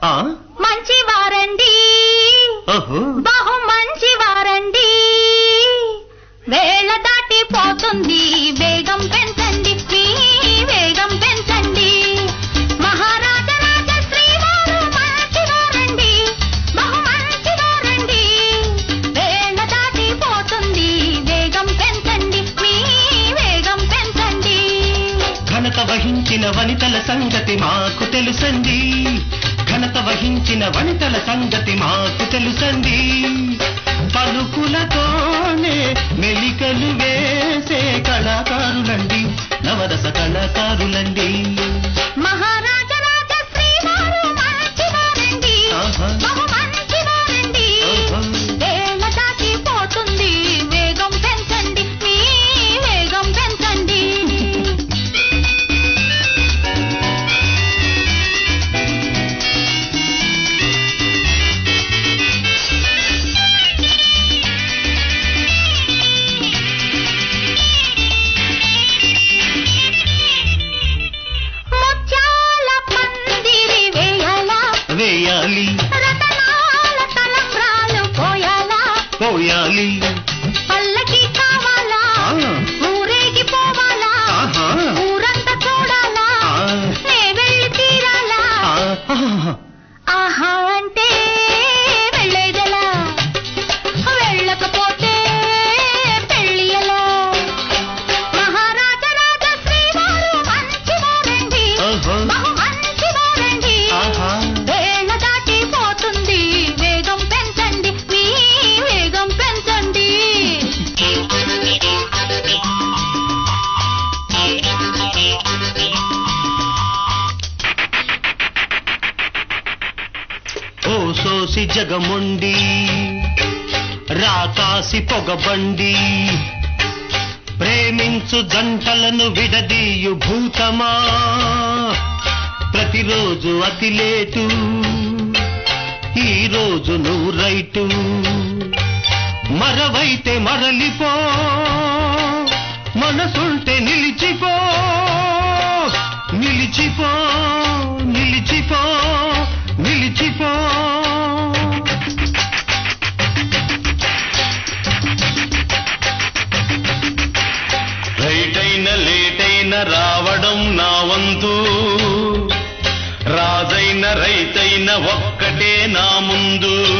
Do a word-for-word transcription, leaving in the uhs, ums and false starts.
మంచి వారండి, బహు మంచి వారండి. వేళ దాటిపోతుంది, వేగం పెంచండి, మీ వేగం పెంచండి. మహారాజ రాజ శ్రీవారు మంచి వారండి, బహు మంచి వారండి. వేళ దాటిపోతుంది, వేగం పెంచండి, మీ వేగం పెంచండి. ఘనత వహించిన వనితల సంగతి మాకు తెలుసండి, ఘనత వహించిన వనితల సంగతి మాకు తెలుసండి. పలుకులతోనే మెలికలు వేసే కళాకారులండి, నవరస కళాకారులండి. మహారాజ రాజ శ్రీవారు మంచి వారండి, బహు మంచి వారండి. వేళ దాటిపోతుంది, వేగం పెంచండి, మీ వేగం పెంచండి. వేయాలి, రతనాల తలంబ్రాలు పోయాలా, పోయాలి. పల్లకి కావాలా, ఊరేగి పోవాలా, ఊరంతా చూడాలా, నే వెళ్ళి తీరాలా. ఆహా అంటే వెళ్ళేదలా, వెళ్ళకపోతే పెళ్ళి ఎలా. మహారాజ రాజ శ్రీవారు మంచి వారండి, బహు మంచి వారండి. వేళ దాటిపోతుంది, వేగం పెంచండి, మీ వేగం పెంచండి. ఓ సోసి జగముండి, రాకాసి పొగబండి, ప్రేమించు జంటలను విడదీయు భూతమా. ప్రతిరోజు అతి లేటు, ఈ రోజు నువ్వు రైటు. మరవైతే మరలిపో, మనసుంటే నిలిచిపో, నిలిచిపో, నిలిచిపో, నిలిచిపో. రైటైన లేటైన రావడం నా వంతు, రాజైన రైతైన ఒక్కటే నా ముందు.